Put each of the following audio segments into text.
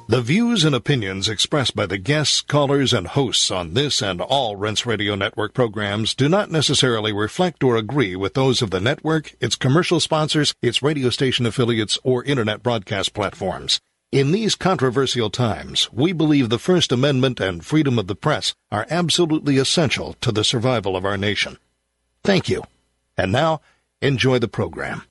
The views and opinions expressed by the guests, callers, and hosts on this and all Rense Radio Network programs do not necessarily reflect or agree with those of the network, its commercial sponsors, its radio station affiliates, or Internet broadcast platforms. In these controversial times, we believe the First Amendment and freedom of the press are absolutely essential to the survival of our nation. Thank you. And now, enjoy the program.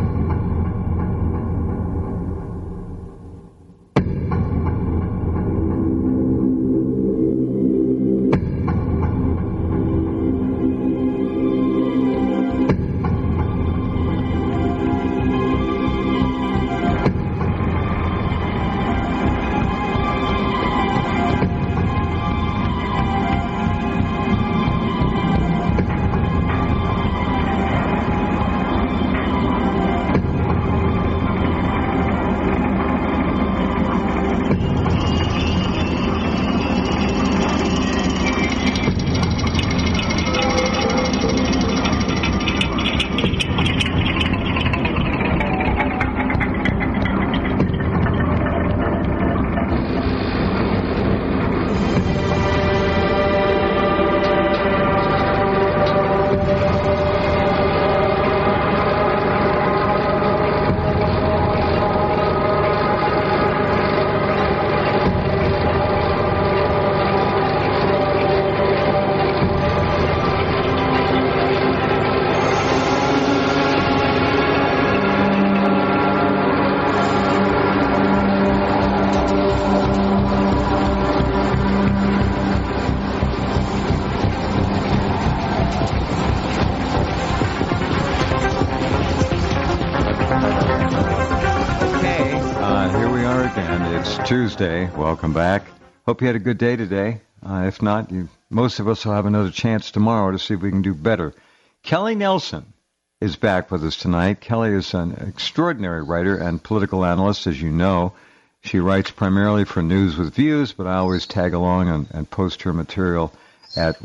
Tuesday. Welcome back. Hope you had a good day today. If not, most of us will have another chance tomorrow to see if we can do better. Kelly Nelson is back with us tonight. Kelly is an extraordinary writer and political analyst, as you know. She writes primarily for News with Views, but I always tag along and post her material at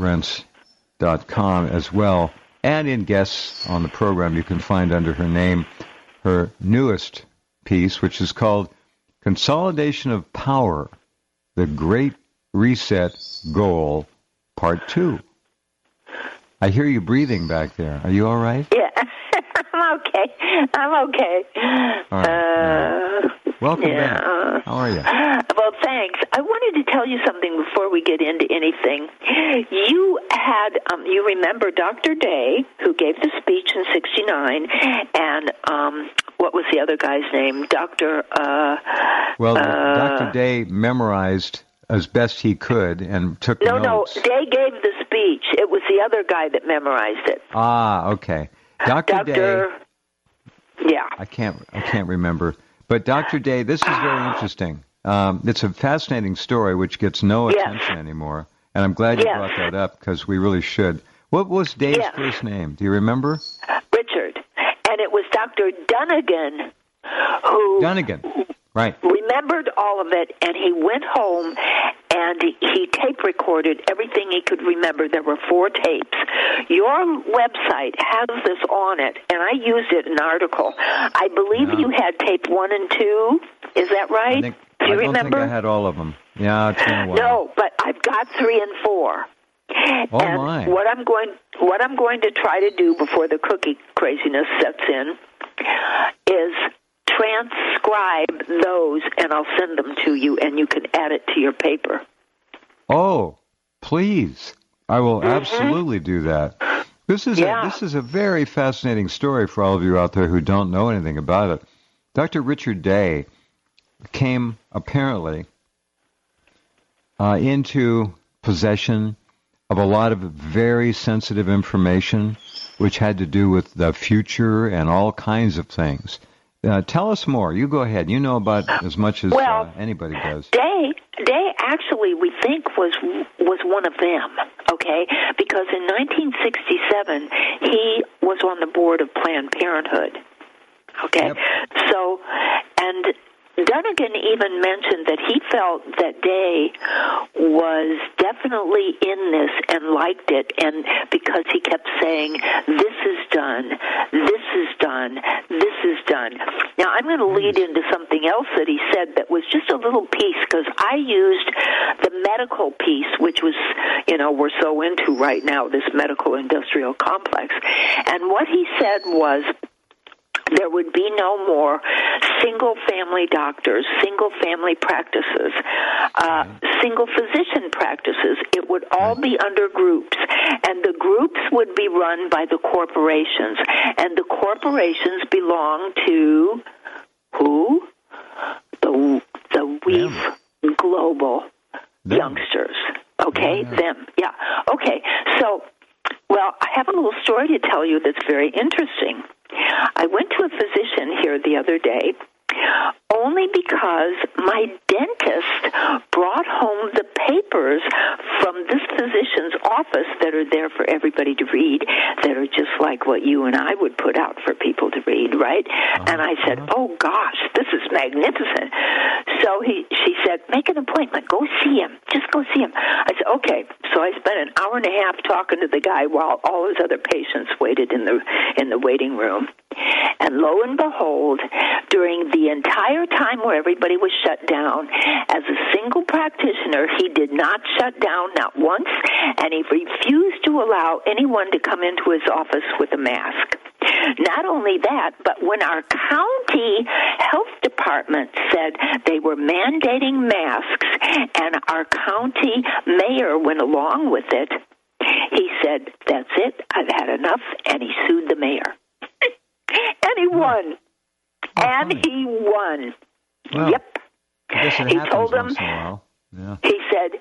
rense.com as well. And in guests on the program, you can find under her name her newest piece, which is called Consolidation of Power, The Great Reset Goal, Part 2. I hear you breathing back there. Are you all right? Yeah, I'm okay. All right. Welcome back. How are you? Well, thanks. I wanted to tell you something before we get into anything. You had, you remember Dr. Day, who gave the speech in '69, and what was the other guy's name? Dr. Dr. Day memorized as best he could and took notes. No, Day gave the speech. It was the other guy that memorized it. Ah, okay. Dr. Day. Yeah. I can't remember. But Dr. Day, this is very interesting. It's a fascinating story which gets no attention anymore. And I'm glad you brought that up because we really should. What was Day's first name? Do you remember? Richard. And it was Dr. Dunnigan who remembered all of it, and he went home and he tape recorded everything he could remember. There were 4 tapes. Your website has this on it, and I used it in an article. I believe you had tape 1 and 2. Is that right? Do you remember? I don't think I had all of them. Yeah, it's been a while. No, but I've got 3 and 4. Oh, and my. What I'm going to try to do before the cookie craziness sets in is transcribe those, and I'll send them to you, and you can add it to your paper. Oh, please. I will absolutely do that. This is a very fascinating story for all of you out there who don't know anything about it. Dr. Richard Day came apparently into possession of a lot of very sensitive information which had to do with the future and all kinds of things. Tell us more. You go ahead. You know about as much as anybody does. Day actually, we think, was one of them, okay? Because in 1967, he was on the board of Planned Parenthood, okay? Yep. So, and Dunnigan even mentioned that he felt that Day was definitely in this and liked it, and because he kept saying, "This is done, this is done, this is done." Now, I'm going to lead into something else that he said that was just a little piece, because I used the medical piece, which was, we're so into right now, this medical industrial complex. And what he said was, there would be no more single-family doctors, single-family practices, single-physician practices. It would all be under groups, and the groups would be run by the corporations, and the corporations belong to who? The Weave Global youngsters. Okay, them. Yeah. Okay, so, well, I have a little story to tell you that's very interesting. I went to a physician here the other day only because my dentist brought home the papers from this physician's office that are there for everybody to read, that are just like what you and I would put out for people to read, right? And I said, "Oh, gosh, this is magnificent." So she said, "Make an appointment. Go see him. Just go see him." I said, "Okay." So I spent an hour and a half talking to the guy while all his other patients waited in the waiting room. And lo and behold, during the entire time where everybody was shut down, as a single practitioner, he did not shut down, not once, and he refused to allow anyone to come into his office with a mask. Not only that, but when our county health department said they were mandating masks, and our county mayor went along with it, he said, "That's it, I've had enough," and he sued the mayor. And he won. He won. Well, yep. He told him, he said,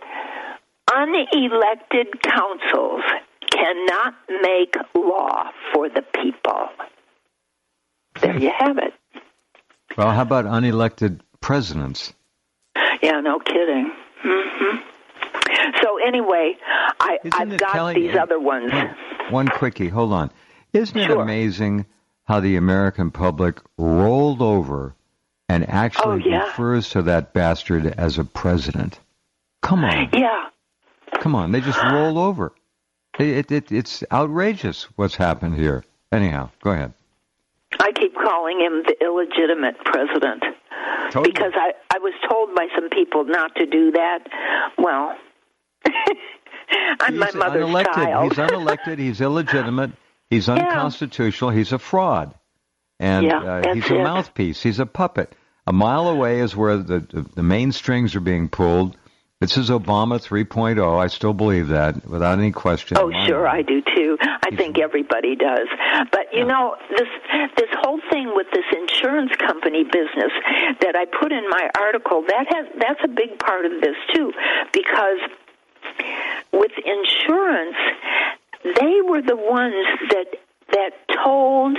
unelected councils cannot make law for the people. There you have it. Well, how about unelected presidents? Yeah, no kidding. Mm-hmm. So anyway, I've got Kelly, these other ones. One quickie, hold on. Isn't it amazing how the American public rolled over and actually refers to that bastard as a president? Come on. Yeah. Come on. They just roll over. It's outrageous what's happened here. Anyhow, go ahead. I keep calling him the illegitimate president. Totally. Because I was told by some people not to do that. Well, I'm my mother's child. He's unelected. He's illegitimate. He's unconstitutional. He's a fraud. And he's a mouthpiece. He's a puppet. A mile away is where the main strings are being pulled. This is Obama 3.0. I still believe that, without any question. Oh, sure, I do too. I think everybody does. But you know, this whole thing with this insurance company business that I put in my article, that's a big part of this too, because with insurance, they were the ones that told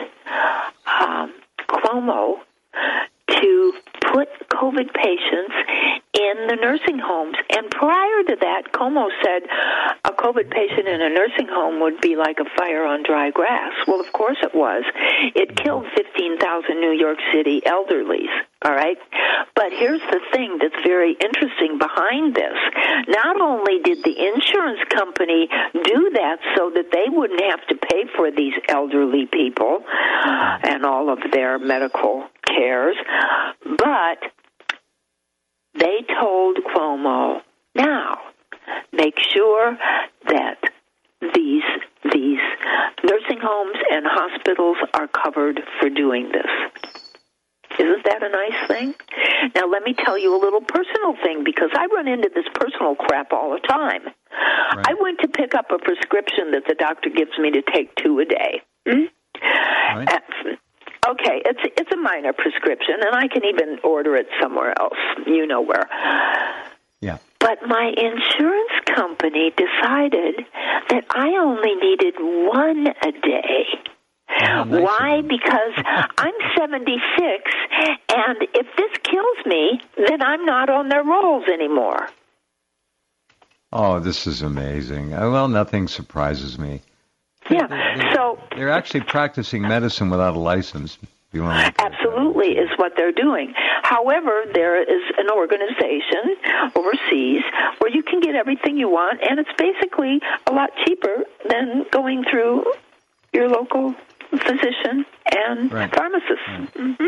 Cuomo to put COVID patients in the nursing homes. And prior to that, Cuomo said a COVID patient in a nursing home would be like a fire on dry grass. Well, of course it was. It killed 15,000 New York City elderlies, all right? But here's the thing that's very interesting behind this. Not only did the insurance company do that so that they wouldn't have to pay for these elderly people and all of their medical cares, but they told Cuomo, now, make sure that these nursing homes and hospitals are covered for doing this. Isn't that a nice thing? Now, let me tell you a little personal thing, because I run into this personal crap all the time. Right. I went to pick up a prescription that the doctor gives me to take 2 a day. Right. Okay, it's a minor prescription, and I can even order it somewhere else. You know where. Yeah. But my insurance company decided that I only needed 1 a day. Why? Because I'm 76, and if this kills me, then I'm not on their rolls anymore. Oh, this is amazing. Well, nothing surprises me. Yeah, they're actually practicing medicine without a license. Absolutely is what they're doing. However, there is an organization overseas where you can get everything you want, and it's basically a lot cheaper than going through your local physician and pharmacist. Right. Mm-hmm.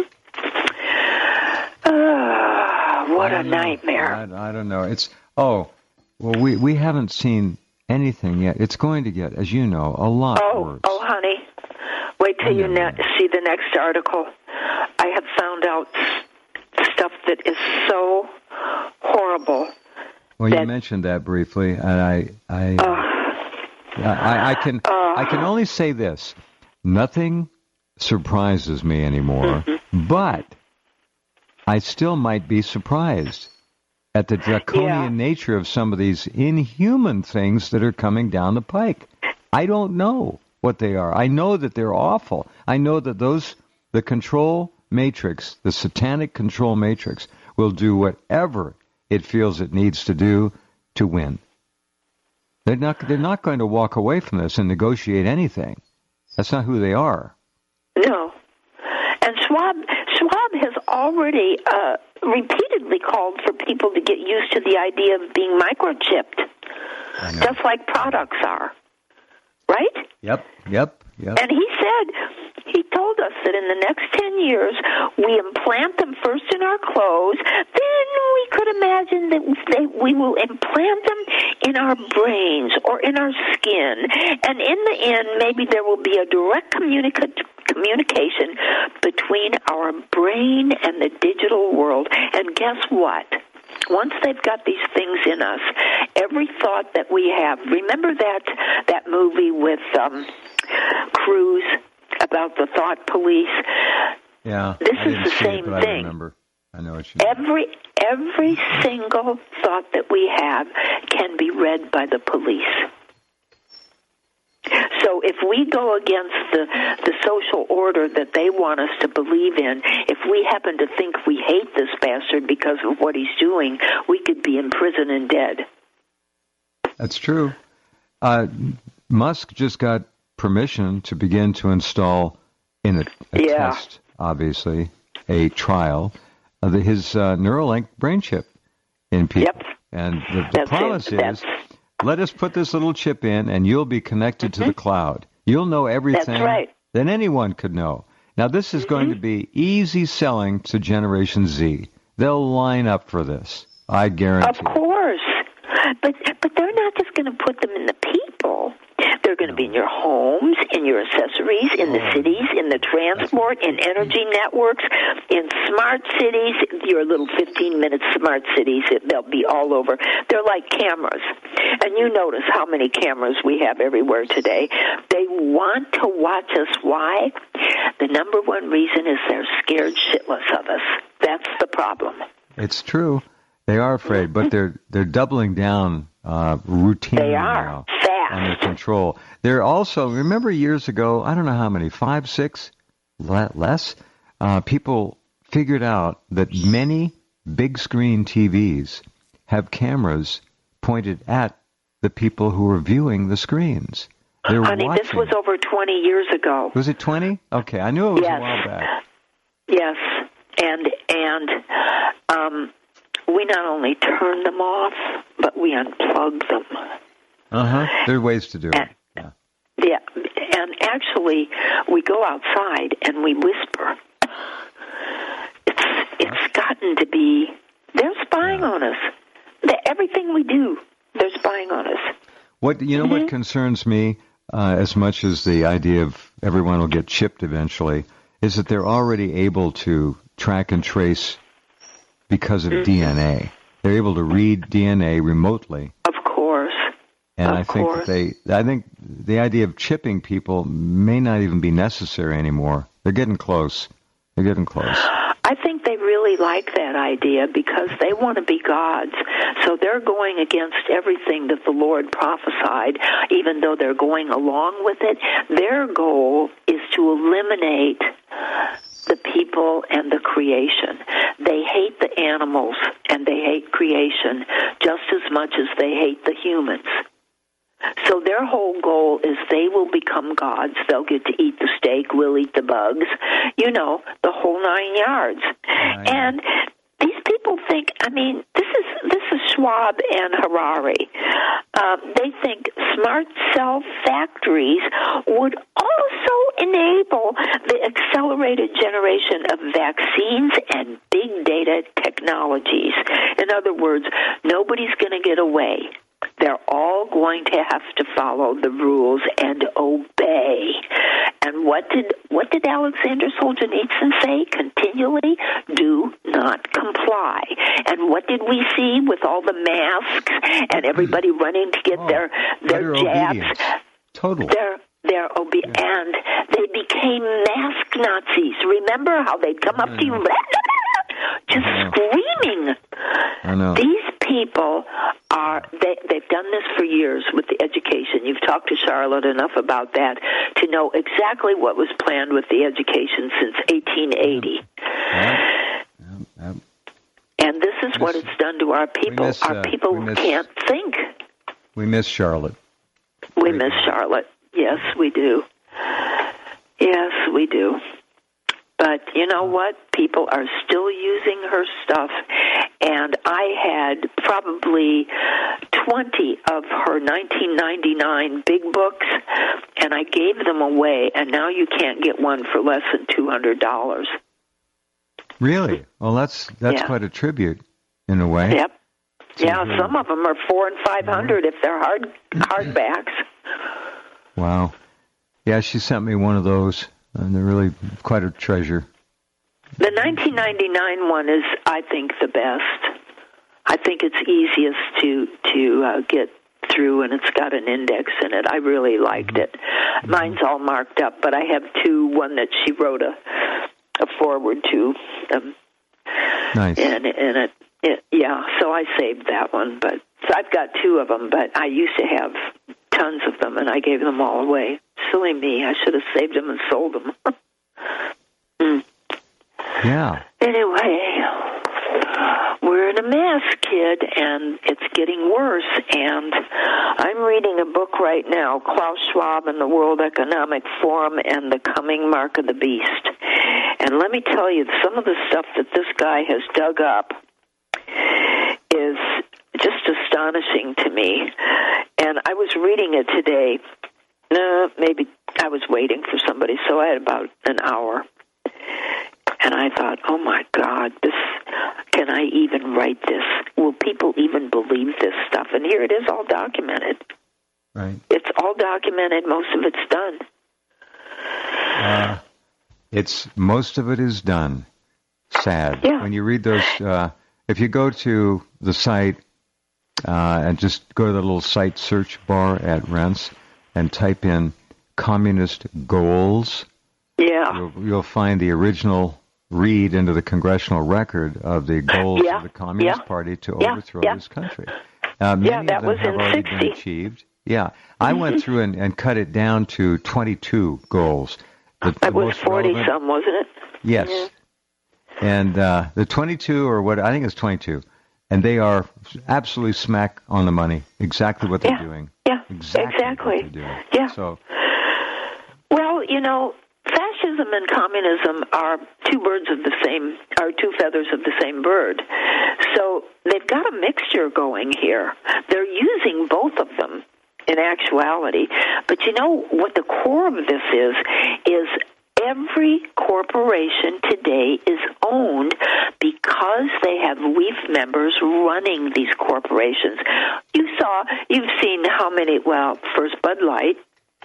What a nightmare. I don't know. We haven't seen anything yet. It's going to get, as you know, a lot worse. Oh, honey. Wait till you see the next article. I have found out stuff that is so horrible. Well, you mentioned that briefly, and I can only say this: nothing surprises me anymore. But I still might be surprised at the draconian nature of some of these inhuman things that are coming down the pike. I don't know what they are. I know that they're awful. I know that the control matrix, the satanic control matrix, will do whatever it feels it needs to do to win. They're not going to walk away from this and negotiate anything. That's not who they are. No. And Schwab has already repeatedly called for people to get used to the idea of being microchipped, just like products are. Right? Yep. And he told us that in the next 10 years, we implant them first in our clothes, then we could imagine that we will implant them in our brains or in our skin, and in the end, maybe there will be a direct communication between our brain and the digital world. And guess what? Once they've got these things in us, every thought that we have, remember that movie with Cruise about the thought police? Yeah. This is the same thing. I remember. I know what you mean. Every single thought that we have can be read by the police. So if we go against the social order that they want us to believe in, if we happen to think we hate this bastard because of what he's doing, we could be in prison and dead. That's true. Musk just got permission to begin to install in a test, obviously, a trial of his Neuralink brain chip in people. Yep. And the promise is, let us put this little chip in and you'll be connected to the cloud. You'll know everything that anyone could know. Now, this is going to be easy selling to Generation Z. They'll line up for this. I guarantee. Of course. But they're not just going to put them in the people. They're going to be in your homes, in your accessories, in the cities, in the transport, in energy networks, in smart cities, your little 15-minute smart cities. They'll be all over. They're like cameras. And you notice how many cameras we have everywhere today. They want to watch us. Why? The number one reason is they're scared shitless of us. That's the problem. It's true. They are afraid, but they're doubling down routinely now on their control. They're also, remember years ago, I don't know how many, 5, 6, less, people figured out that many big screen TVs have cameras pointed at the people who are viewing the screens. They're Honey, watching. This was over 20 years ago. Was it 20? Okay, I knew it was a while back. Yes, and we not only turn them off, but we unplug them. There are ways to do it. Yeah, and actually, we go outside and we whisper. It's gotten to be, they're spying on us. Everything we do, they're spying on us. What concerns me as much as the idea of everyone will get chipped eventually is that they're already able to track and trace because of DNA. They're able to read DNA remotely. Of course. And I think the idea of chipping people may not even be necessary anymore. They're getting close. I think they really like that idea because they want to be gods. So they're going against everything that the Lord prophesied, even though they're going along with it. Their goal is to eliminate the people and the creation. They hate the animals and they hate creation just as much as they hate the humans. So So their whole goal is they will become gods. They'll get to eat the steak, we'll eat the bugs, you know, the whole 9 yards. Right. And these people think, I mean, this is Schwab and Harari. They think smart cell factories would also enable the accelerated generation of vaccines and big data technologies. In other words, nobody's going to get away. They're all going to have to follow the rules and obey. And what did Alexander Solzhenitsyn say? Continually, do not comply. And what did we see with all the masks and everybody running to get their jabs? Obedience. Total. And they became mask Nazis. Remember how they'd come up to you just screaming. I know. These people they've done this for years with the education. You've talked to Charlotte enough about that to know exactly what was planned with the education since 1880. And this is what it's done to our people. Our people can't think. We miss Charlotte. We miss Charlotte. Yes, we do. Yes, we do. But you know what? People are still using her stuff. And I had probably 20 of her 1999 big books, and I gave them away, and now you can't get one for less than $200. Really? Well, that's quite a tribute, in a way. Yep. Yeah, some of them are $400 and $500 if they're hardbacks. Wow. Yeah, she sent me one of those, and they're really quite a treasure. The 1999 one is, I think, the best. I think it's easiest to get through, and it's got an index in it. I really liked it. Mine's all marked up, but I have two. One that she wrote a forward to. Nice. And yeah, so I saved that one. But so I've got two of them, but I used to have tons of them, and I gave them all away. Silly me. I should have saved them and sold them. Yeah. Anyway, we're in a mess, kid, and it's getting worse. And I'm reading a book right now, Klaus Schwab and the World Economic Forum and the Coming Mark of the Beast. And let me tell you, some of the stuff that this guy has dug up is just astonishing to me. And I was reading it today. Maybe I was waiting for somebody, so I had about an hour. And I thought, oh, my God, can I even write this? Will people even believe this stuff? And here it is all documented. Right. It's all documented. Most of it's done. Most of it is done. Sad. Yeah. When you read those, if you go to the site and just go to the little site search bar at Rense and type in communist goals, you'll find the original read into the congressional record of the goals of the Communist Party to overthrow this country. Many of them have already been achieved. Yeah. I went through and cut it down to 22 goals. It was 40-some, wasn't it? Yes. Yeah. And the 22, or what, I think it's 22, and they are absolutely smack on the money, exactly what they're doing. Yeah, exactly. What they're doing. Yeah. So, well, you know, fascism and communism are two feathers of the same bird. So they've got a mixture going here. They're using both of them in actuality. But you know what the core of this is every corporation today is owned because they have WEF members running these corporations. You've seen how many, first Bud Light,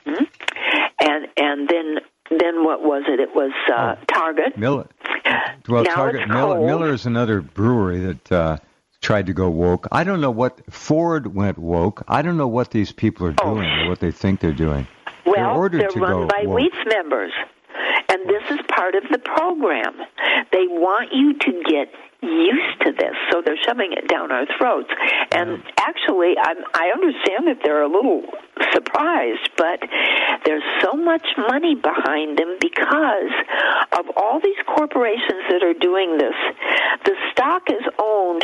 and then what was it? It was Target. Miller. Well, now Target. Miller is another brewery that tried to go woke. I don't know what Ford went woke. I don't know what these people are doing or what they think they're doing. Well, they're run by WEF members. And this is part of the program. They want you to get used to this, so they're shoving it down our throats. And actually, I understand that they're a little surprised, but there's so much money behind them because of all these corporations that are doing this. The stock is owned by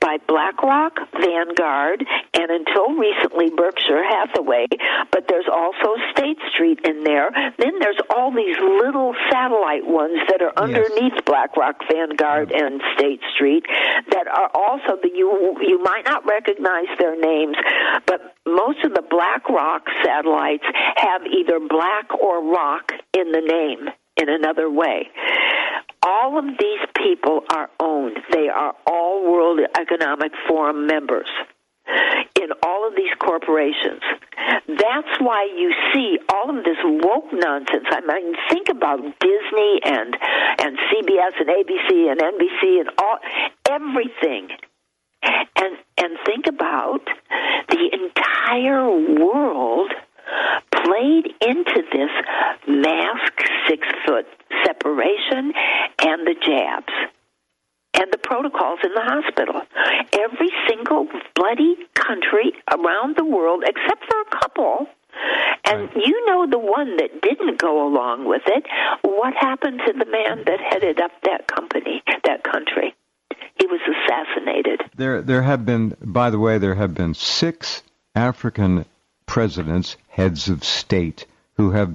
by BlackRock, Vanguard, and until recently Berkshire Hathaway, but there's also State Street in there. Then there's all these little satellite ones that are underneath BlackRock, Vanguard, and State Street that are also, you might not recognize their names, but most of the BlackRock satellites have either black or rock in the name in another way. All of these people are owned. They are all World Economic Forum members in all of these corporations. That's why you see all of this woke nonsense. I mean, think about Disney and CBS and ABC and NBC and everything. And think about the entire world played into this mask, 6-foot separation, and the jabs, and the protocols in the hospital. Every single bloody country around the world, except for a couple, and you know the one that didn't go along with it, what happened to the man that headed up that country? He was assassinated. There have been, by the way, 6 African presidents, heads of state, who have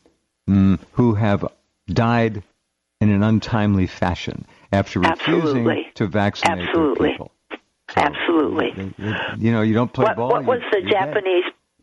died in an untimely fashion after refusing to vaccinate their people. So, Absolutely. You don't play ball. What was the Japanese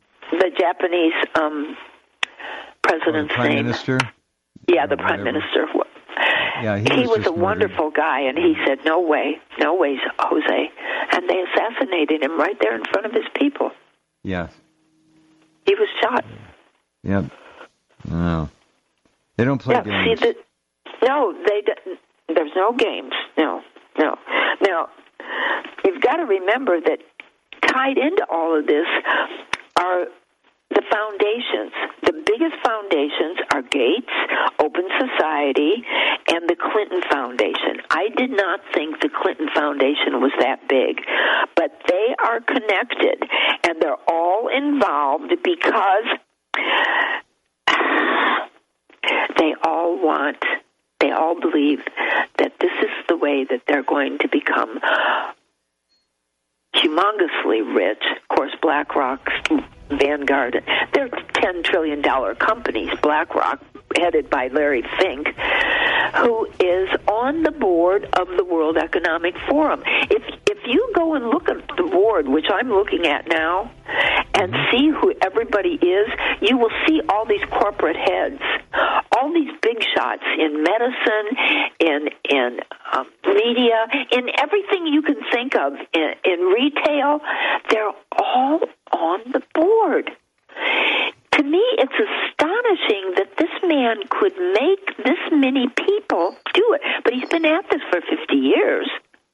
president's Prime name? Minister? Yeah, the Prime Minister. Yeah, he was a wonderful guy, and he said, "No way, Jose," and they assassinated him right there in front of his people. Yes. He was shot. Yep. No. They don't play games. There's no games. No. Now, you've got to remember that tied into all of this are the foundations. The biggest foundations are Gates, Open Society, and the Clinton Foundation. I did not think the Clinton Foundation was that big, but they are connected, and they're all involved because they all believe that this is the way that they're going to become humongously rich. Of course, BlackRock, Vanguard, they're $10 trillion companies. BlackRock, headed by Larry Fink, who is on the board of the World Economic Forum. If you go and look at the board, which I'm looking at now, and see who everybody is, you will see all these corporate heads, all these big shots in medicine, in media, in everything you can think of, in retail. They're all on the board. To me, it's astonishing that this man could make this many people do it. But he's been at this for 50 years.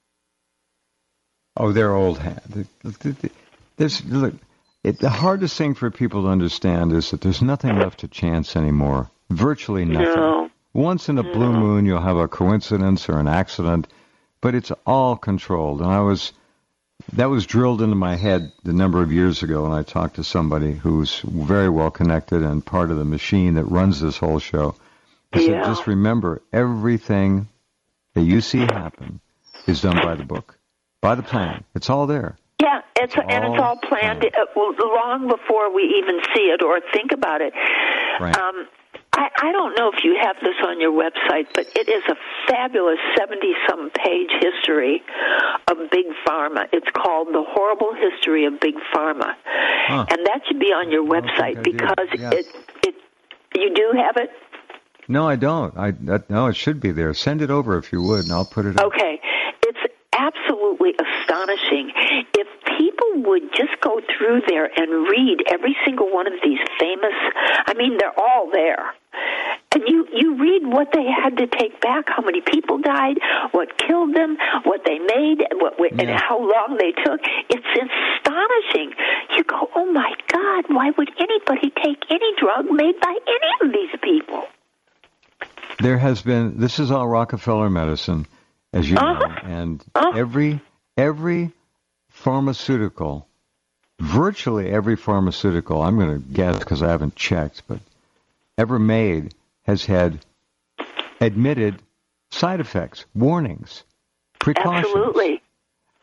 Oh, they're old hat. Look, the hardest thing for people to understand is that there's nothing left to chance anymore. Virtually nothing. No. Once in a blue moon, you'll have a coincidence or an accident, but it's all controlled. And that was drilled into my head a number of years ago when I talked to somebody who's very well connected and part of the machine that runs this whole show. I said, just remember, everything that you see happen is done by the book, by the plan. It's all there. Yeah, it's all planned long before we even see it or think about it. Right. I don't know if you have this on your website, but it is a fabulous 70-some page history of Big Pharma. It's called The Horrible History of Big Pharma. Huh. And that should be on your website because you do have it? No, I don't. No, it should be there. Send it over if you would, and I'll put it up. Okay. It's absolutely astonishing. If people would just go through there and read every single one of these famous, I mean, they're all there. And you read what they had to take back, how many people died, what killed them, what they made, and how long they took. It's astonishing. You go, oh, my God, why would anybody take any drug made by any of these people? There has been, this is all Rockefeller medicine, as you know, and every pharmaceutical, virtually every pharmaceutical, I'm going to guess because I haven't checked, but ever made has had admitted side effects, warnings, precautions. Absolutely.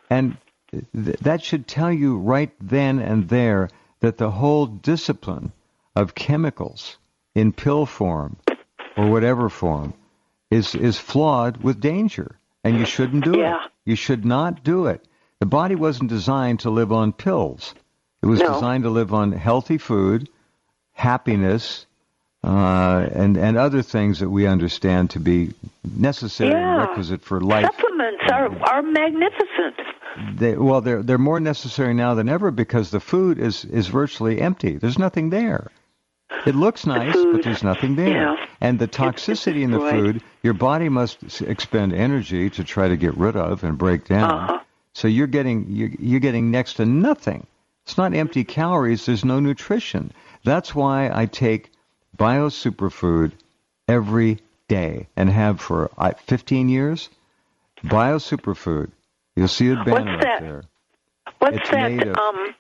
And that should tell you right then and there that the whole discipline of chemicals in pill form or whatever form is flawed with danger, and you shouldn't do it. You should not do it. The body wasn't designed to live on pills. It was designed to live on healthy food, happiness, and other things that we understand to be necessary and requisite for life. Supplements are magnificent. They're more necessary now than ever because the food is virtually empty. There's nothing there. It looks nice, but there's nothing there. Yeah. And the toxicity in the food, your body must expend energy to try to get rid of and break down. So you're getting next to nothing. It's not empty calories. There's no nutrition. That's why I take BioSuperfood every day and have for 15 years. BioSuperfood. You'll see a banner up there. What's it's that? Made of,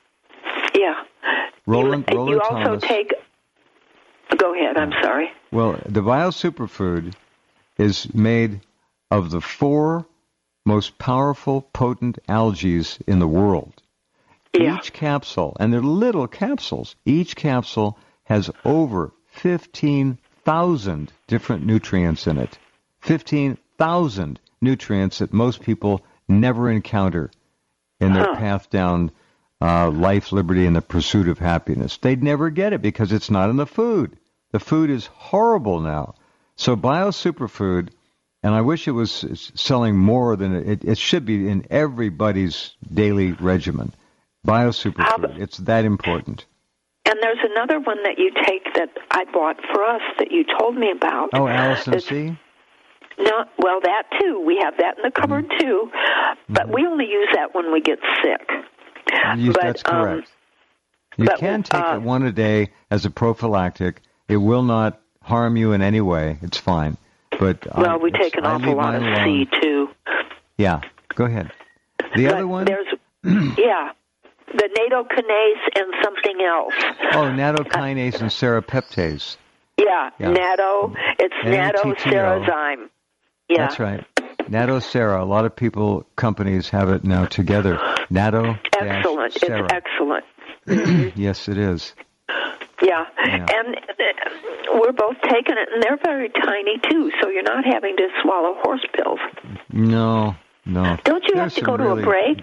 Roland you also Thomas. take. Go ahead. I'm sorry. Well, the BioSuperfood is made of the 4 most powerful, potent algae in the world. Yeah. Each capsule, and they're little capsules, each capsule has over 15,000 different nutrients in it. 15,000 nutrients that most people never encounter in their path down life, liberty, and the pursuit of happiness. They'd never get it because it's not in the food. The food is horrible now. So BioSuperfood, and I wish it was selling more than it should be in everybody's daily regimen. BioSuperfood, it's that important. And there's another one that you take that I bought for us that you told me about. Oh, Allison C? No, well, that too. We have that in the cupboard too, but we only use that when we get sick. That's correct. You can take it one a day as a prophylactic. It will not harm you in any way. It's fine. But we take an awful lot of C too. Yeah, go ahead. The other one? There's, the nattokinase and something else. Oh, nattokinase and serapeptase. Yeah. Natto. It's natto-serazyme. Yeah. That's right. Natto-sera. A lot of companies have it now together. Excellent. It's excellent. Yes, it is. Yeah. And we're both taking it, and they're very tiny, too, so you're not having to swallow horse pills. No. Don't you have to go to a break?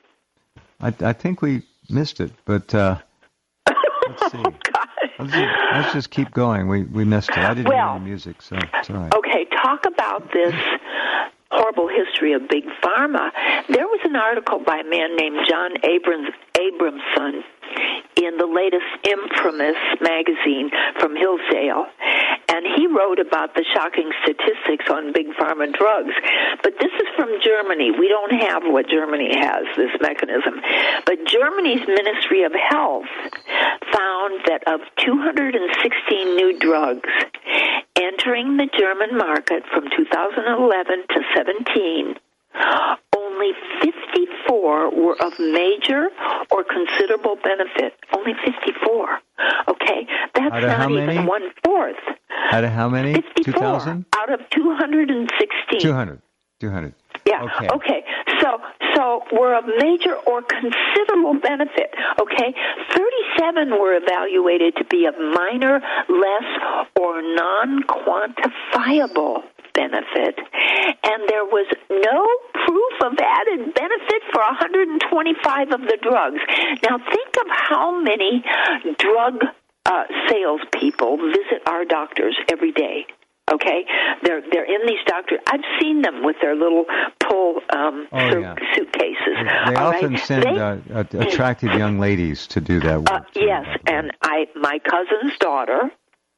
I think we missed it, but let's see. Let's just keep going. We missed it. I didn't hear any music, so it's all right. Okay, talk about this horrible history of Big Pharma. There was an article by a man named John Abramson in the latest Infamous magazine from Hillsdale, and he wrote about the shocking statistics on Big Pharma drugs. But this is from Germany. We don't have what Germany has, this mechanism. But Germany's Ministry of Health found that of 216 new drugs entering the German market from 2011 to 17, only 54 were of major or considerable benefit. Only 54. Okay? That's not even 1/4. Out of how many? 54. 2,000? Out of 216. 200. Yeah. Okay. So we're of major or considerable benefit. Okay. 37 were evaluated to be of minor, less, or non-quantifiable benefit, and there was no proof of added benefit for 125 of the drugs. Now think of how many drug salespeople visit our doctors every day. Okay, they're in these doctors. I've seen them with their little pull suitcases. They often send attractive young ladies to do that work. Yes, and my cousin's daughter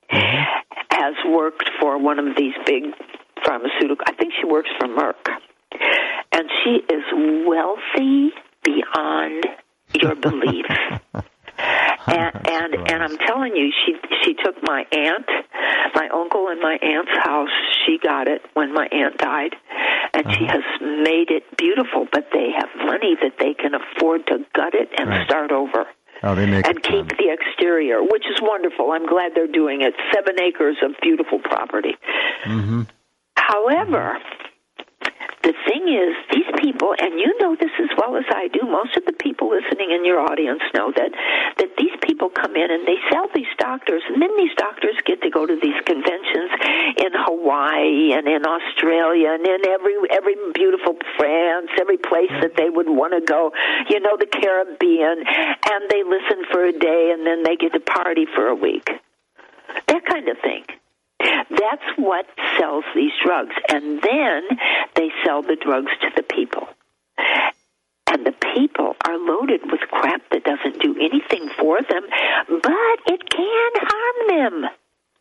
has worked for one of these big pharmaceutical. I think she works for Merck, and she is wealthy beyond your belief. And I'm telling you, she took my uncle and my aunt's house. She got it when my aunt died, and she has made it beautiful. But they have money that they can afford to gut it and start over. Oh, they make and keep the exterior, which is wonderful. I'm glad they're doing it. 7 acres of beautiful property. Mm-hmm. However, the thing is, these people, and you know this as well as I do, most of the people listening in your audience know that these people come in and they sell these doctors, and then these doctors get to go to these conventions in Hawaii and in Australia and in every beautiful France, every place that they would want to go, the Caribbean, and they listen for a day and then they get to party for a week. That kind of thing. That's what sells these drugs. And then they sell the drugs to the people. And the people are loaded with crap that doesn't do anything for them, but it can harm them.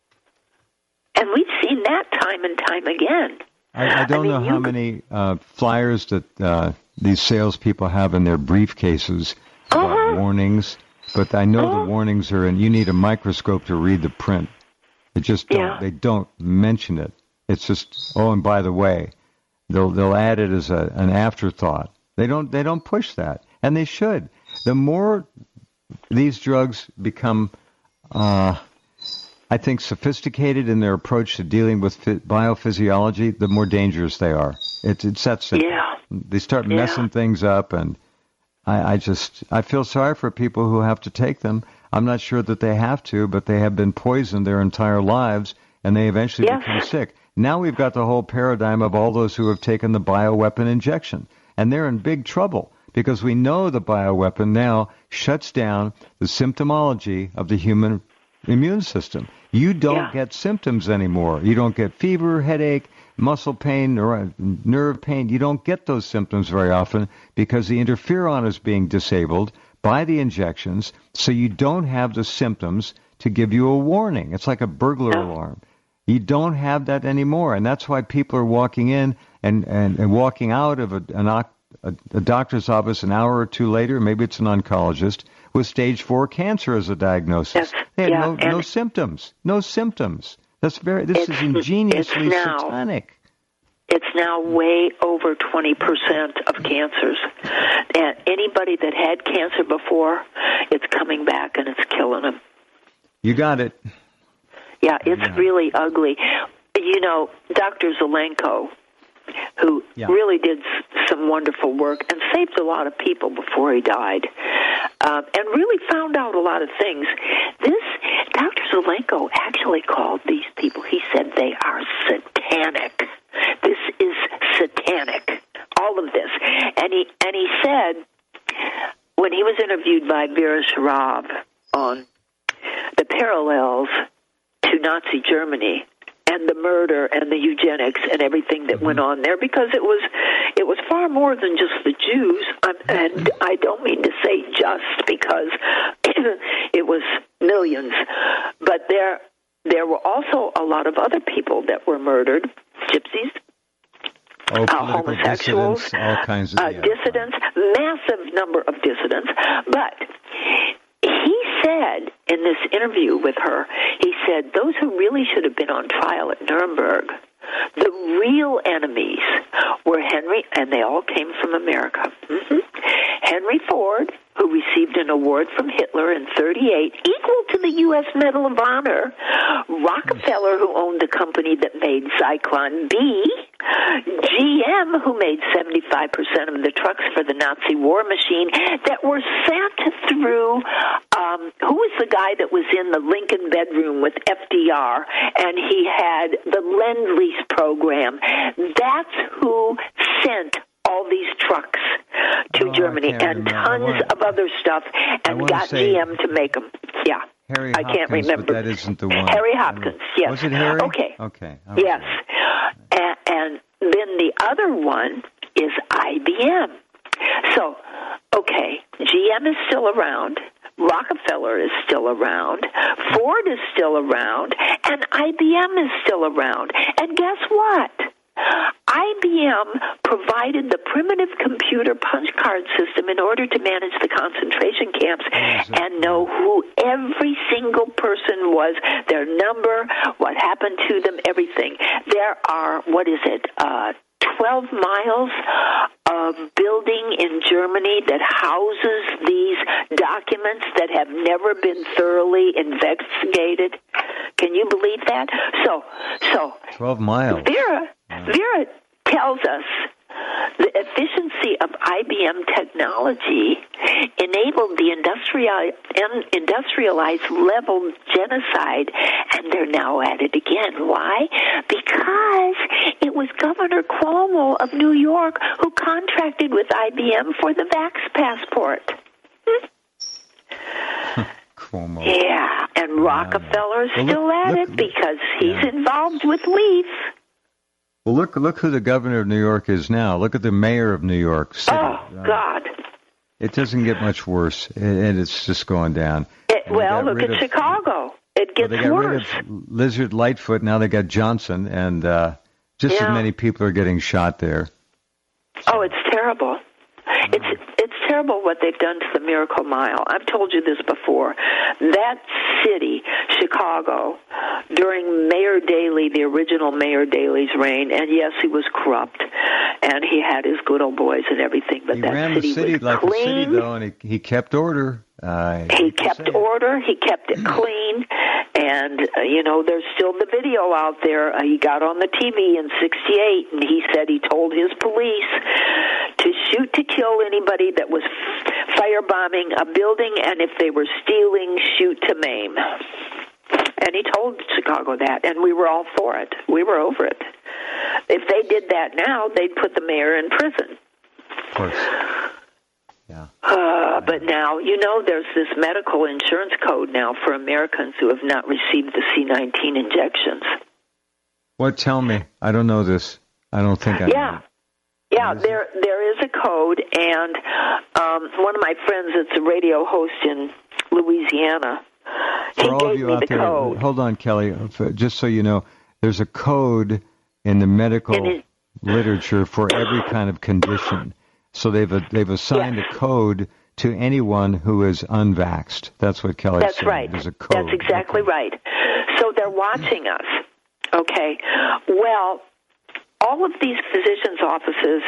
And we've seen that time and time again. I don't know how many flyers that these salespeople have in their briefcases about warnings, but I know the warnings are, and you need a microscope to read the print. They just don't. They don't mention it. It's just, and by the way, they'll add it as an afterthought. They don't push that, and they should. The more these drugs become, I think, sophisticated in their approach to dealing with biophysiology, the more dangerous they are. It's that simple. Yeah. They start messing things up, and I feel sorry for people who have to take them. I'm not sure that they have to, but they have been poisoned their entire lives, and they eventually become sick. Now we've got the whole paradigm of all those who have taken the bioweapon injection, and they're in big trouble because we know the bioweapon now shuts down the symptomology of the human immune system. You don't get symptoms anymore. You don't get fever, headache, muscle pain, nerve pain. You don't get those symptoms very often because the interferon is being disabled by the injections, so you don't have the symptoms to give you a warning. It's like a burglar alarm. You don't have that anymore, and that's why people are walking in and walking out of a doctor's office an hour or two later, maybe it's an oncologist, with stage 4 cancer as a diagnosis. They had no symptoms. No symptoms. This is ingeniously satanic. It's now way over 20% of cancers. And anybody that had cancer before, it's coming back and it's killing them. You got it. Yeah, it's really ugly. Dr. Zelenko, who really did some wonderful work and saved a lot of people before he died, and really found out a lot of things. Dr. Zelenko actually called these people, he said they are satanic. This is satanic, all of this. And he said, when he was interviewed by Vera Sharav on the parallels to Nazi Germany and the murder and the eugenics and everything that went on there, because it was far more than just the Jews, and I don't mean to say just because it was millions, but there were also a lot of other people that were murdered, gypsies, homosexuals, dissidents, all kinds of dissidents, massive number of dissidents. But he said in this interview with her, he said those who really should have been on trial at Nuremberg, the real enemies were Henry, and they all came from America. Henry Ford, who received an award from Hitler in 1938, equal to the U.S. Medal of Honor. Rockefeller, who owned the company that made Zyklon B. GM, who made 75% of the trucks for the Nazi war machine that were sent through, who was the guy that was in the Lincoln bedroom with FDR, and he had the Lend-Lease program. That's who sent all these trucks to Germany and tons of other stuff and got GM to make them. Yeah. Harry I can't remember. That isn't the one. Harry Hopkins, yes. Was it Harry? Okay. Okay. Yes. And then the other one is IBM. So, okay, GM is still around. Rockefeller is still around. Ford is still around. And IBM is still around. And guess what? IBM provided the primitive computer punch card system in order to manage the concentration camps and know who every single person was, their number, what happened to them, everything. There are, 12 miles of building in Germany that houses these documents that have never been thoroughly investigated. Can you believe that? So 12 miles. Vera tells us The efficiency of IBM technology enabled the industrialized level genocide, and they're now at it again. Why? Because it was Governor Cuomo of New York who contracted with IBM for the Vax passport. Cuomo. Yeah, and Rockefeller's still at it because he's involved with Leaf. Well, look who the governor of New York is now. Look at the mayor of New York City. Oh, God. It doesn't get much worse, and it's just going down. Look at Chicago. It gets they got worse. Rid of Lizard Lightfoot. Now they got Johnson, and just as many people are getting shot there. Oh, it's terrible. It's terrible what they've done to the Miracle Mile. I've told you this before. That city, Chicago, during Mayor Daley, the original Mayor Daley's reign, and yes, he was corrupt, and he had his good old boys and everything, but that ran city the city was like clean. A city, though, and he kept order. He kept order. He kept it clean. And, there's still the video out there. He got on the TV in 1968, and he said he told his police to shoot to kill anybody that was firebombing a building, and if they were stealing, shoot to maim. And he told Chicago that, and we were all for it. We were over it. If they did that now, they'd put the mayor in prison. Of course. Yeah. But now, there's this medical insurance code now for Americans who have not received the C-19 injections. What? Tell me. I don't know this. I don't think I know. Yeah, there is a code, and one of my friends that's a radio host in Louisiana, he gave me the code. Hold on, Kelly. Just so you know, there's a code in the medical literature for every kind of condition. So they've assigned a code to anyone who is unvaxxed. That's what Kelly's saying. That's right. There's a code. That's exactly right. So they're watching us. Okay. Well, all of these physicians' offices,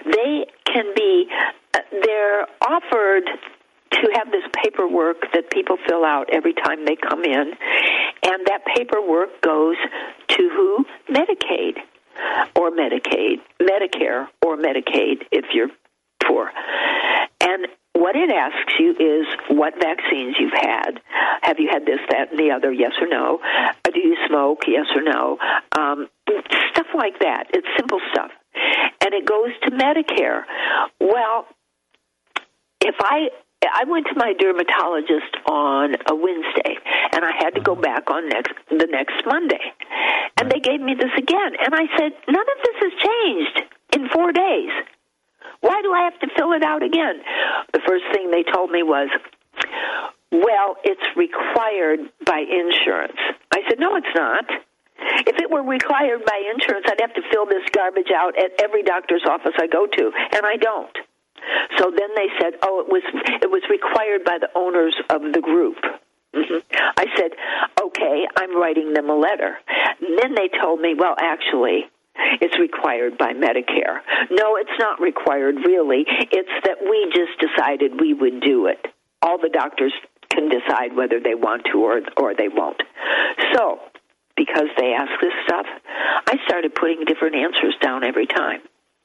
they're offered to have this paperwork that people fill out every time they come in, and that paperwork goes to who? Medicaid or Medicaid, Medicare or Medicaid if you're poor. And what it asks you is what vaccines you've had. Have you had this, that, and the other, yes or no? Do you smoke, yes or no? Stuff like that. It's simple stuff. And it goes to Medicare. Well, if I went to my dermatologist on a Wednesday, and I had to go back on the next Monday. And they gave me this again. And I said, none of this has changed in 4 days. Why do I have to fill it out again? The first thing they told me was, well, it's required by insurance. I said, no, it's not. If it were required by insurance, I'd have to fill this garbage out at every doctor's office I go to, and I don't. So then they said, oh, it was required by the owners of the group. Mm-hmm. I said, okay, I'm writing them a letter. And then they told me, well, actually, it's required by Medicare. No, it's not required, really. It's that we just decided we would do it. All the doctors can decide whether they want to or they won't. So, because they ask this stuff, I started putting different answers down every time.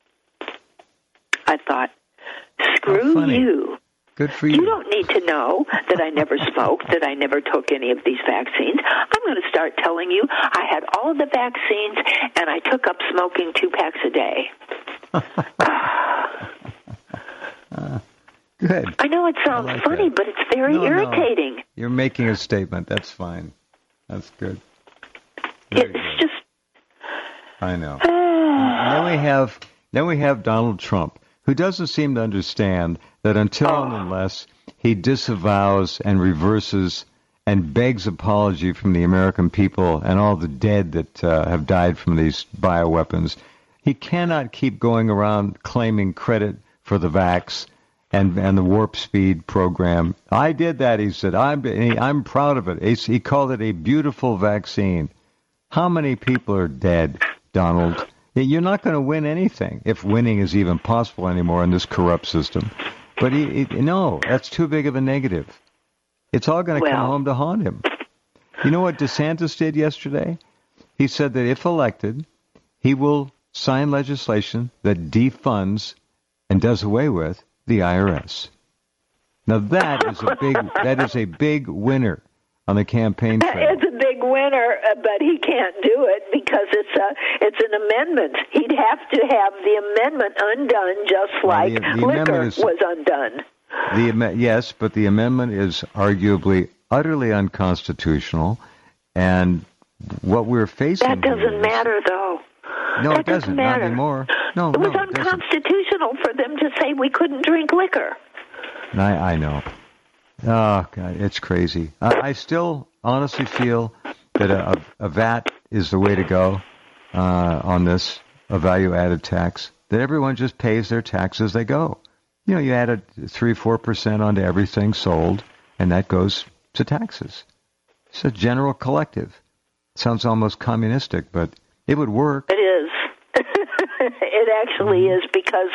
I thought, screw you. Good for you. You don't need to know that I never smoked, that I never took any of these vaccines. I'm going to start telling you I had all of the vaccines, and I took up smoking 2 packs a day. Good. I know it sounds funny, but it's very irritating. No. You're making a statement. That's fine. That's good. It's just... I know. And then we have Donald Trump, who doesn't seem to understand that until and unless he disavows and reverses and begs apology from the American people and all the dead that have died from these bioweapons, he cannot keep going around claiming credit for the vax and the warp speed program. I did that, he said. I'm proud of it. He called it a beautiful vaccine. How many people are dead, Donald? You're not going to win anything, if winning is even possible anymore in this corrupt system. But no, that's too big of a negative. It's all going to come home to haunt him. You know what DeSantis did yesterday? He said that if elected, he will sign legislation that defunds and does away with the IRS. Now that is a big winner on the campaign trail. It's a big winner, but he can't do it because it's an amendment. He'd have to have the amendment undone, just like liquor was undone. Yes, but the amendment is arguably utterly unconstitutional, and what we're facing that doesn't matter, though. No, it doesn't. Not anymore. No, it was unconstitutional for them to say we couldn't drink liquor. I know. Oh, God, it's crazy. I still honestly feel that a VAT is the way to go on this, a value-added tax, that everyone just pays their tax as they go. You know, you add 3-4% onto everything sold, and that goes to taxes. It's a general collective. It sounds almost communistic, but it would work. It is. It actually is, because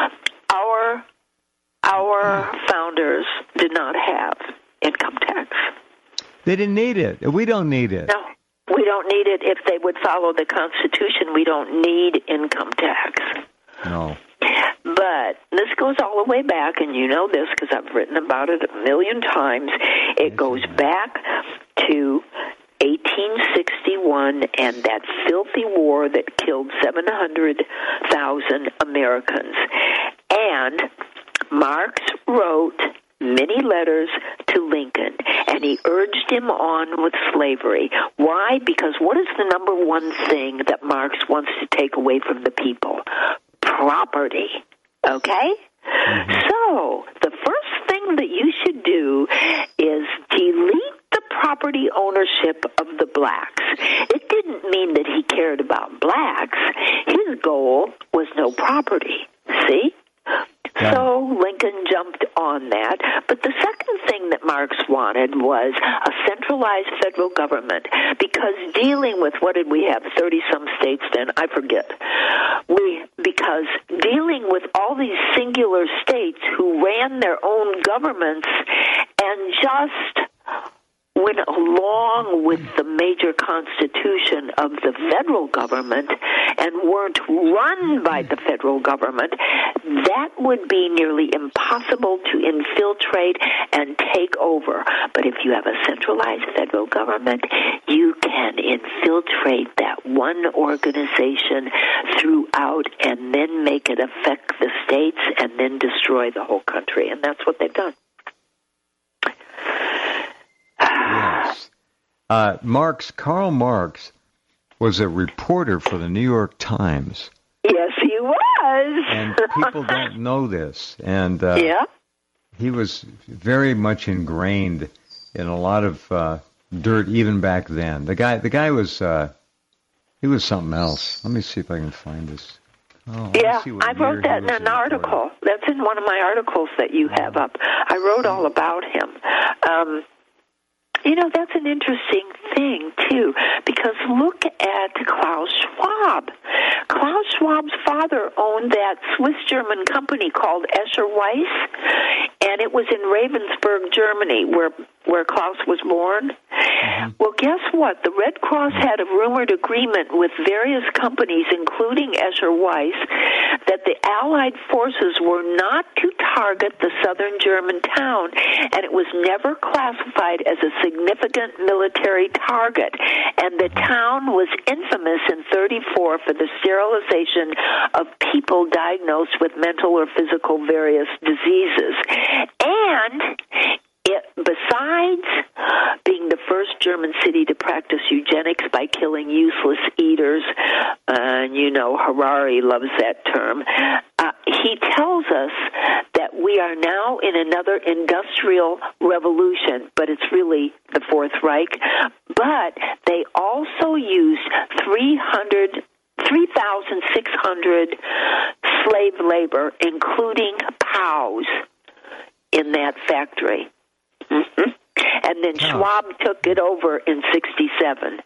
our founders did not have income tax. They didn't need it. We don't need it. No, we don't need it. If they would follow the Constitution, we don't need income tax. No. But this goes all the way back, and you know this because I've written about it a million times. It goes back to 1861 and that filthy war that killed 700,000 Americans. And Marx wrote many letters to Lincoln, and he urged him on with slavery. Why? Because what is the number one thing that Marx wants to take away from the people? Property. Okay? Mm-hmm. So, the first thing that you should do is delete the property ownership of the blacks. It didn't mean that he cared about blacks. His goal was no property. See? Yeah. So Lincoln jumped on that. But the second thing that Marx wanted was a centralized federal government, because dealing with, what did we have, 30-some states then? I forget. Because dealing with all these singular states who ran their own governments and just went along with the major constitution of the federal government and weren't run by the federal government, that would be nearly impossible to infiltrate and take over. But if you have a centralized federal government, you can infiltrate that one organization throughout and then make it affect the states and then destroy the whole country. And that's what they've done. Yes. Karl Marx was a reporter for the New York Times. Yes, he was. And people don't know this. And yeah. He was very much ingrained in a lot of dirt even back then. The guy was he was something else. Let me see if I can find this. Oh, yeah, I wrote that in an article. That's in one of my articles that you have up. I wrote all about him. You know, that's an interesting thing, too, because look at Klaus Schwab. Klaus Schwab's father owned that Swiss-German company called Escher Weiss, and it was in Ravensburg, Germany, where Klaus was born. Mm-hmm. Well, guess what? The Red Cross had a rumored agreement with various companies, including Escher Weiss, that the Allied forces were not to target the southern German town, and it was never classified as a significant military target. And the town was infamous in 1934 for the sterilization of people diagnosed with mental or physical various diseases. And besides being the first German city to practice eugenics by killing useless eaters, and you know Harari loves that term, he tells us that we are now in another industrial revolution, but it's really the Fourth Reich. But they also used 3,600 slave labor, including POWs, in that factory. Mm-hmm. And then Schwab took it over in 1967.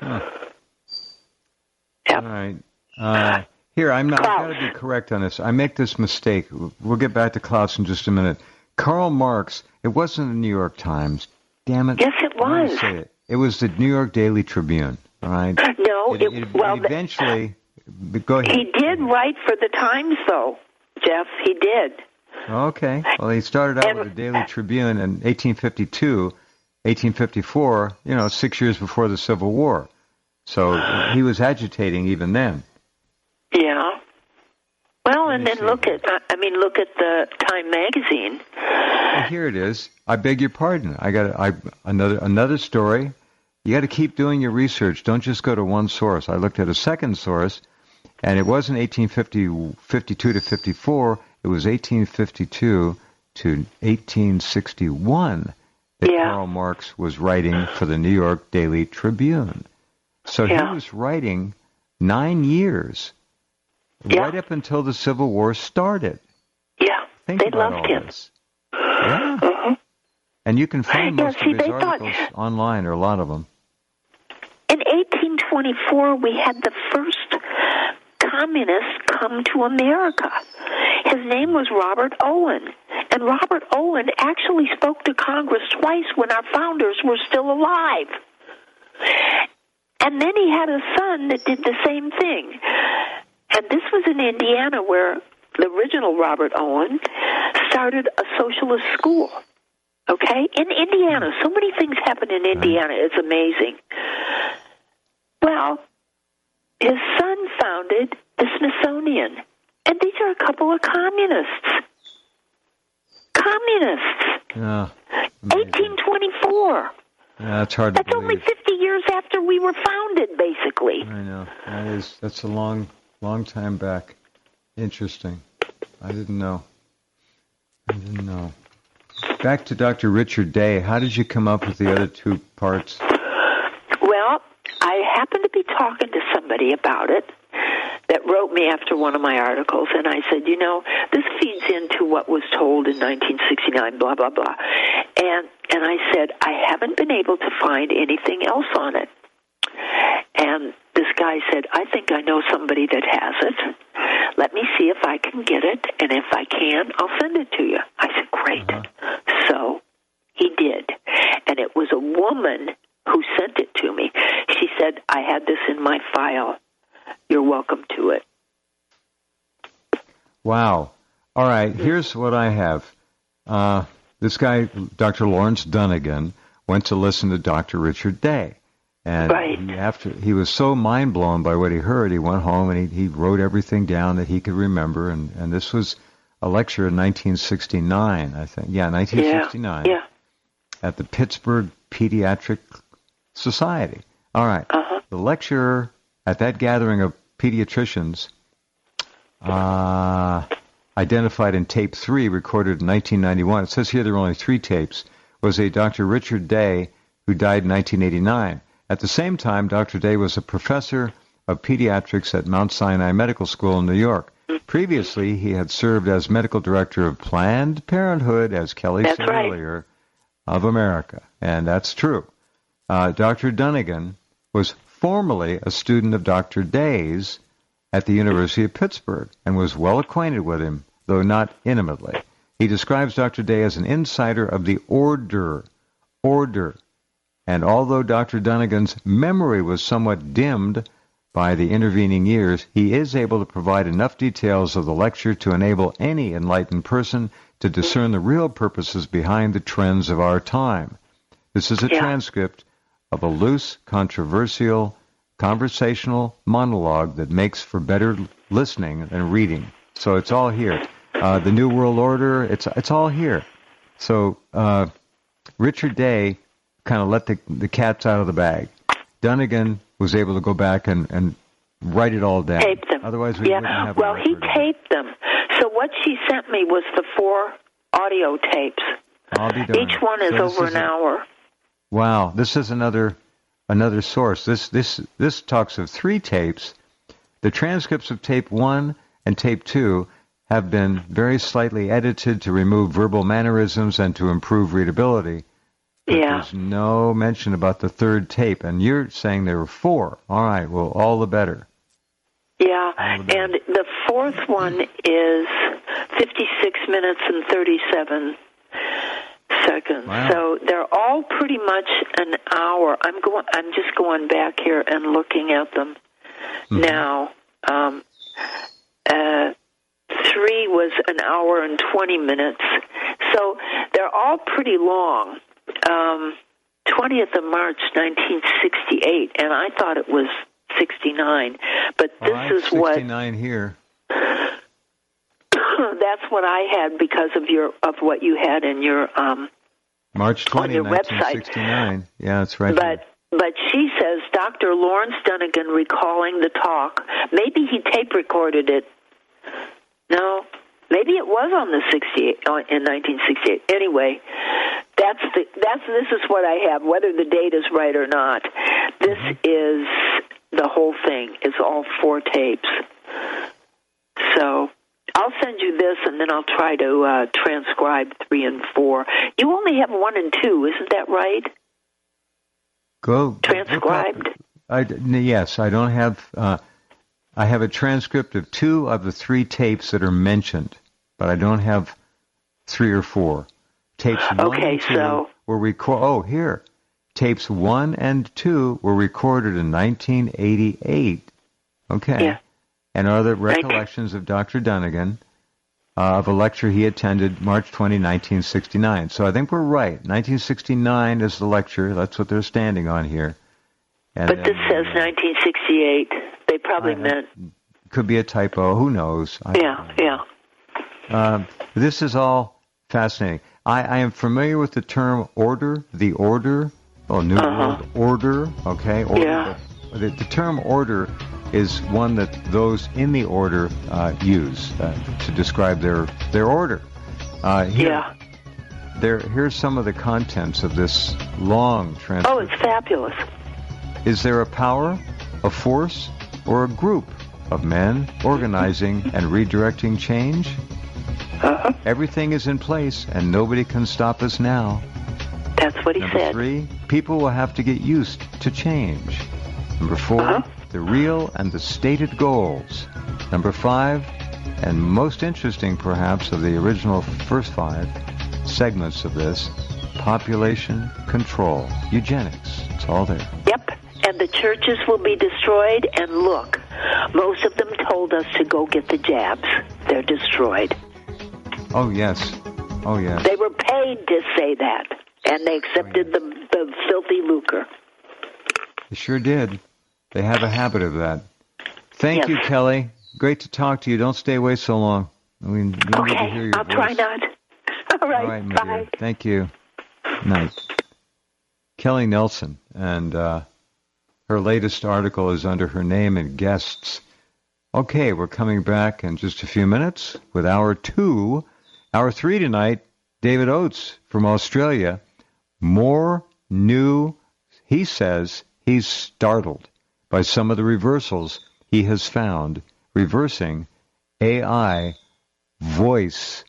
Yep. All right. Here, I've got to be correct on this. I make this mistake. We'll get back to Klaus in just a minute. Karl Marx, it wasn't the New York Times. Damn it. Yes, it was. It was the New York Daily Tribune, all right? No, eventually, go ahead. He did write for the Times, though, Jeff. He did. Okay. Well, he started out with the Daily Tribune in 1852, 1854, 6 years before the Civil War. So he was agitating even then. Yeah. Well, and then look at the Time magazine. Well, here it is. I beg your pardon. I got another story. You got to keep doing your research. Don't just go to one source. I looked at a second source, and it wasn't 1852 to 54. It was 1852 to 1861 that Karl Marx was writing for the New York Daily Tribune. So he was writing 9 years, right up until the Civil War started. Yeah, Think they about loved all him. this. Yeah. Uh-huh. And you can find most of his articles online, or a lot of them. In 1824, we had the first communist come to America. His name was Robert Owen. And Robert Owen actually spoke to Congress twice when our founders were still alive. And then he had a son that did the same thing. And this was in Indiana, where the original Robert Owen started a socialist school. Okay? In Indiana. So many things happen in Indiana. It's amazing. Well, his son founded the Smithsonian. And these are a couple of communists. Yeah. 1824. Yeah, it's hard to believe. That's only 50 years after we were founded, basically. I know. That's a long time back. Interesting. I didn't know. Back to Dr. Richard Day. How did you come up with the other two parts? Well, I happened to be talking to somebody about it that wrote me after one of my articles, and I said, this feeds into what was told in 1969, blah, blah, blah. And I said, I haven't been able to find anything else on it. And this guy said, I think I know somebody that has it. Let me see if I can get it, and if I can, I'll send it to you. I said, great. Uh-huh. So he did. And it was a woman who sent it to me. She said, I had this in my file. You're welcome to it. Wow. All right, here's what I have. This guy, Dr. Lawrence Dunnigan, went to listen to Dr. Richard Day. And he was so mind-blown by what he heard, he went home and he wrote everything down that he could remember. And this was a lecture in 1969, I think. Yeah, 1969. Yeah. At the Pittsburgh Pediatric Society. All right. Uh-huh. The lecturer at that gathering of pediatricians identified in tape 3, recorded in 1991. It says here there are only 3 tapes. Was a Dr. Richard Day, who died in 1989. At the same time, Dr. Day was a professor of pediatrics at Mount Sinai Medical School in New York. Previously, he had served as medical director of Planned Parenthood, as Kelly said earlier, of America. And that's true. Dr. Dunnigan was formerly a student of Dr. Day's at the University of Pittsburgh and was well acquainted with him, though not intimately. He describes Dr. Day as an insider of the order. And although Dr. Dunnigan's memory was somewhat dimmed by the intervening years, he is able to provide enough details of the lecture to enable any enlightened person to discern the real purposes behind the trends of our time. This is a transcript of a loose, controversial, conversational monologue that makes for better listening than reading. So it's all here. The New World Order, it's all here. So Richard Day kind of let the cats out of the bag. Dunnigan was able to go back and write it all down. Tape them. Otherwise, we wouldn't have. Well, he taped them. So what she sent me was the 4 audio tapes. I'll be done. Each one is over an hour. Wow, this is another source. This talks of 3 tapes. The transcripts of tape 1 and tape 2 have been very slightly edited to remove verbal mannerisms and to improve readability. But there's no mention about the 3rd tape, and you're saying there were 4. All right, well, all the better. Yeah, and the 4th one is 56 minutes and 37 seconds. Wow. So they're all pretty much an hour. I'm just going back here and looking at them now. 3 was an hour and 20 minutes. So they're all pretty long. 20th of March, 1968, and I thought it was 69. But this is 69 here. That's what I had because of what you had in your March 20, on your 1969. Website. Yeah, that's right. But she says Dr. Lawrence Dunegan recalling the talk. Maybe he tape recorded it. No, maybe it was on the 68 in 1968. Anyway, this is what I have. Whether the date is right or not, this is the whole thing. It's all 4 tapes. So I'll send you this, and then I'll try to transcribe 3 and 4. You only have 1 and 2, isn't that right? Transcribed? Yes, I don't have... I have a transcript of 2 of the 3 tapes that are mentioned, but I don't have 3 or 4. Tapes 1 and 2 were recorded... Oh, here. Tapes 1 and 2 were recorded in 1988. Okay. Yeah. And are the recollections of Dr. Dunegan of a lecture he attended March 20, 1969. So I think we're right. 1969 is the lecture. That's what they're standing on here. And but this says 1968. They probably meant... Could be a typo. Who knows? Yeah. This is all fascinating. I am familiar with the term order, the order, New World Order, okay? Order. Yeah. The term order is one that those in the order use to describe their order. Here's some of the contents of this long transcript. Oh, it's fabulous. Is there a power, a force, or a group of men organizing and redirecting change? Everything is in place, and nobody can stop us now. That's what he said. 3, people will have to get used to change. 4, the real and the stated goals. 5, and most interesting perhaps of the original first 5 segments of this, population control, eugenics. It's all there. Yep. And the churches will be destroyed, and look, most of them told us to go get the jabs. They're destroyed. Oh, yes. They were paid to say that, and they accepted the filthy lucre. They sure did. They have a habit of that. Thank you, Kelly. Great to talk to you. Don't stay away so long. We need to hear your I'll voice. try not. All right, my bye. dear. Thank you. Night. Kelly Nelson, and her latest article is under her name and guests. Okay, we're coming back in just a few minutes with Hour 2. Hour 3 tonight, David Oates from Australia. More new, he says he's startled by some of the reversals he has found reversing AI voice.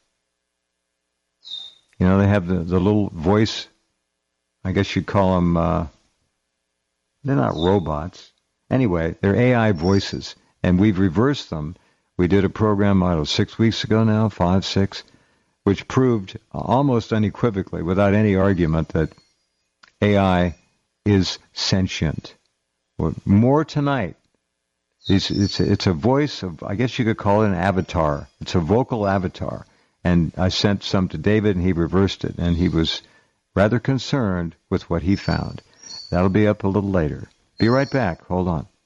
You know, they have the little voice, I guess you'd call them, they're not robots. Anyway, they're AI voices, and we've reversed them. We did a program, 6 weeks ago now, 5, 6, which proved almost unequivocally, without any argument, that AI is sentient. More tonight. It's a voice of, I guess you could call it an avatar. It's a vocal avatar. And I sent some to David, and he reversed it, and he was rather concerned with what he found. That'll be up a little later. Be right back. Hold on.